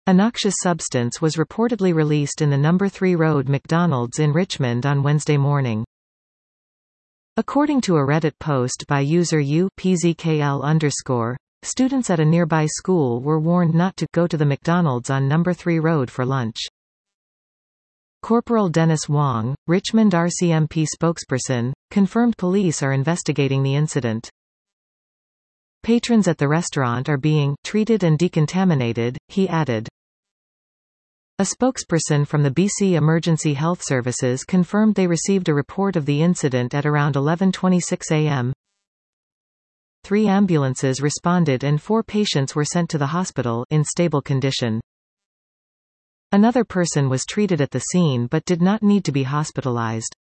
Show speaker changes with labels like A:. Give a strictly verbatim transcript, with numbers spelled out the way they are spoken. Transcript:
A: A noxious substance was reportedly released in the number three Road McDonald's in Richmond on Wednesday morning. According to a Reddit post by user U P Z K L underscore, students at a nearby school were warned not to go to the McDonald's on number three Road for lunch. Corporal Dennis Wong, Richmond R C M P spokesperson, confirmed police are investigating the incident. Patrons at the restaurant are being treated and decontaminated, he added. A spokesperson from the B C Emergency Health Services confirmed they received a report of the incident at around eleven twenty-six a m Three ambulances responded and four patients were sent to the hospital in stable condition. Another person was treated at the scene but did not need to be hospitalized.